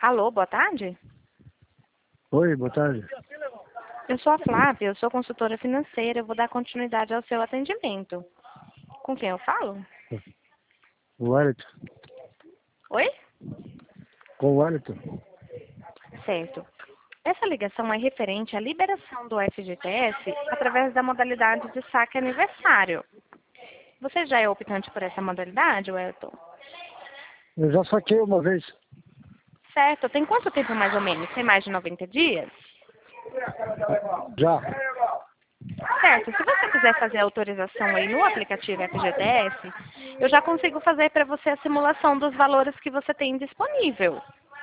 Alô, boa tarde? Oi, boa tarde. Eu sou a Flávia, eu sou consultora financeira, eu vou dar continuidade ao seu atendimento. Com quem eu falo? O Wellington. Oi? Com o Wellington. Certo. Essa ligação é referente à liberação do FGTS através da modalidade de saque aniversário. Você já é optante por essa modalidade, Wellington? Eu já saquei uma vez. Certo. Tem quanto tempo mais ou menos? Tem mais de 90 dias? Já. Certo. Se você quiser fazer a autorização aí no aplicativo FGTS, eu já consigo fazer para você a simulação dos valores que você tem disponível.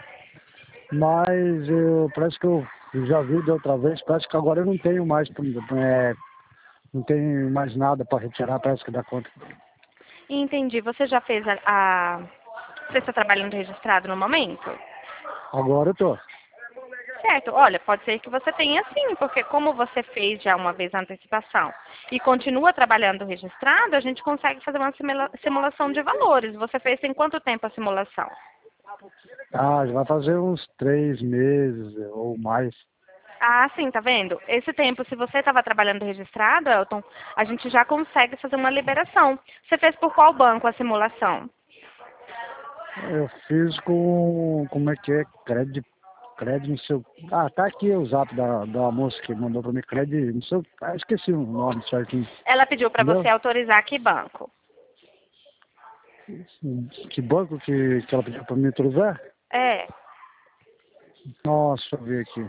Mas parece que eu já vi da outra vez, parece que agora eu não tenho mais, não tenho mais nada para retirar, parece que dá conta. Entendi. Você já fez Você está trabalhando registrado no momento? Agora eu tô. Certo. Olha, pode ser que você tenha sim, porque como você fez já uma vez a antecipação e continua trabalhando registrado, a gente consegue fazer uma simulação de valores. Você fez tem quanto tempo a simulação? Ah, já vai fazer uns 3 meses ou mais. Ah, sim, tá vendo? Esse tempo, se você estava trabalhando registrado, Elton, a gente já consegue fazer uma liberação. Você fez por qual banco a simulação? Eu fiz como é que é? Crédito no seu... Ah, tá aqui o zap da moça que mandou pra mim, crédito no seu... Ah, esqueci o nome certinho. Ela pediu para Entendeu? você autorizar que banco? Que banco que ela pediu pra mim autorizar? É. Nossa, deixa eu ver aqui.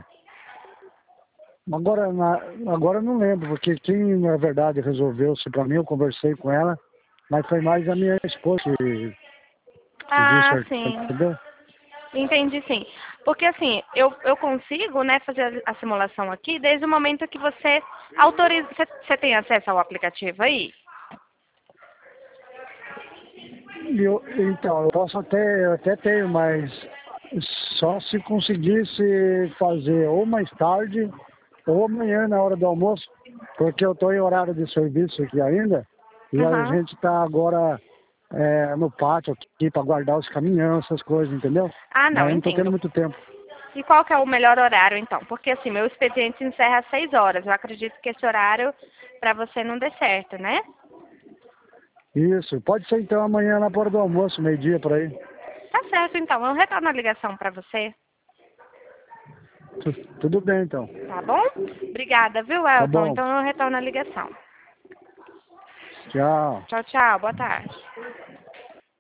Agora eu não lembro, porque quem, na verdade, resolveu isso pra mim, eu conversei com ela, mas foi mais a minha esposa que viu Ah, certinho, sim. entendeu? Entendi, sim. Porque assim, eu consigo, né, fazer a simulação aqui desde o momento que você autoriza. Você tem acesso ao aplicativo aí? Então, eu até tenho, mas só se conseguisse fazer ou mais tarde ou amanhã na hora do almoço, porque eu estou em horário de serviço aqui ainda, e a Aham. gente está agora no pátio aqui para guardar os caminhões, essas coisas, entendeu? Ah, Mas não, eu não estou tendo entendo. muito tempo. E qual que é o melhor horário, então? Porque assim, meu expediente encerra às 6 horas. Eu acredito que esse horário para você não dê certo, né? Isso, pode ser então amanhã na hora do almoço, meio-dia por aí. Tá certo, então. Eu retorno a ligação para você, Tudo bem então. tá bom? Obrigada, viu, Tá Elton? bom. Então eu retorno a ligação. Tchau. Tchau, tchau. Boa tarde.